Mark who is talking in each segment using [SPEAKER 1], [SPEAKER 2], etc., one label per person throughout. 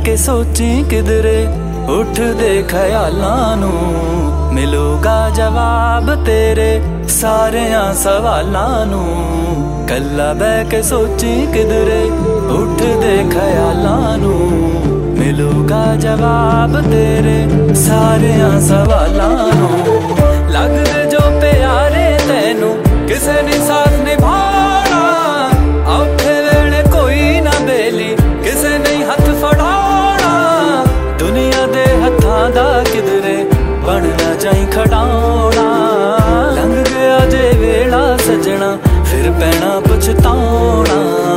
[SPEAKER 1] के सोची किधरे उठदे ख्यालां नू मिलूगा जवाब तेरे सारियां सवालां नू। कल्ला बह के सोची किधरे उठदे ख्यालां नू मिलूगा जवाब तेरे सारियां सवालां नू। लगदे जो प्यारे तैनू किसे नी साथ निभाना, औखे वेले कोई ना बेली किसे नहीं हथ फड़ाना। दुनिया दे हत्थां दा किधरे बनना जाई खड़ाउणा। लंघ गया जे वेला सजना फिर पैना पछताउणा।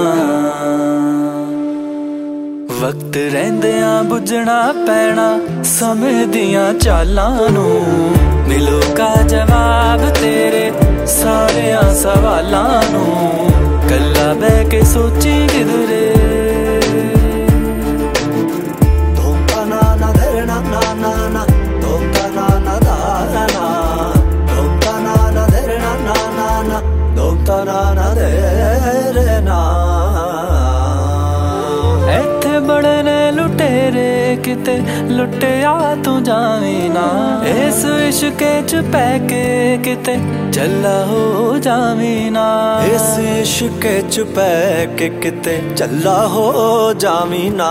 [SPEAKER 1] वक्त रहिंदियां बुझना पैना समय दियां चालां नू मिलूगा जवाब तेरे सारियां सवालां नू। कल्ला बह के सोची किधरे इत्थे बड़े ने लुटेरे किते लुटिया तू जावी ना। इस इश्के च पै के किते चला हो जावी ना।
[SPEAKER 2] इस इश्के च पै के किते चला हो जावी ना।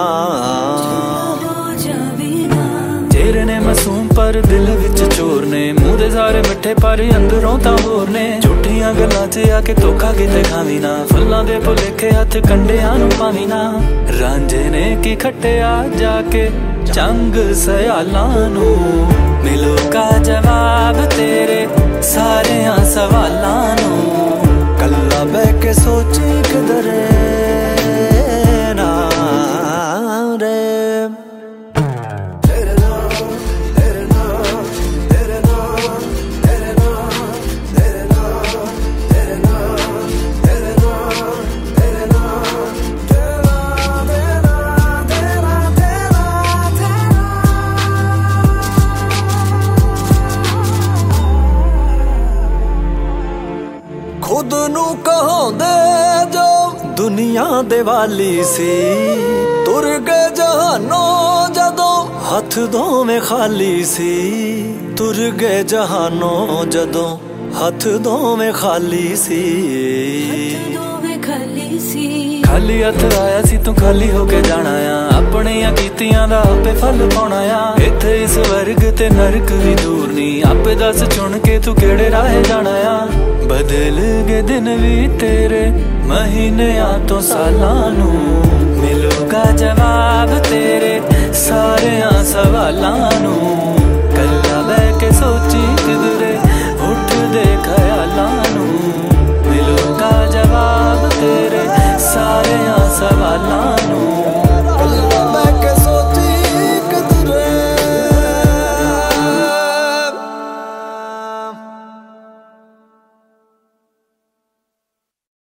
[SPEAKER 1] तेरे ने मासूम पर दिल विच चोर ने, मूंह दे सारे मिठे पर अंदरों तां होर ने। झूठियां गल्लां च आके धोखा किते खावी ना, फुल्लां दे भुलेखे हथ कंडियां नू पावी ना। रांझे ने की खट्टिया जाके चंग सयालां नू मिलूगा जवाब तेरे सारियां सवालां नू।
[SPEAKER 2] कल्ला बह के सोची किधरे ना रे। खुद नू कहांदे जो दुनिया दे वाली सी, तुर गए जहानों जदों हथ दोवें खाली सी। तुर गए जहानों जदों हथ दोवें खाली सी।
[SPEAKER 1] खाली हथ आया सी तू खाली होके जाना आ, अपनियां कीतियां दा आपे फल पाउणा आ। इत्थे इस वर्ग ते नरक भी दूर नी, आपे दस चुन के तू केड़े राहे जाना आ। बदल गए दिन भी तेरे महीनियां तो सालां नू मिलूगा जवाब तेरे सारियां सवालां नू। कल्ला बह के सोची किधरे उठदे ख्यालां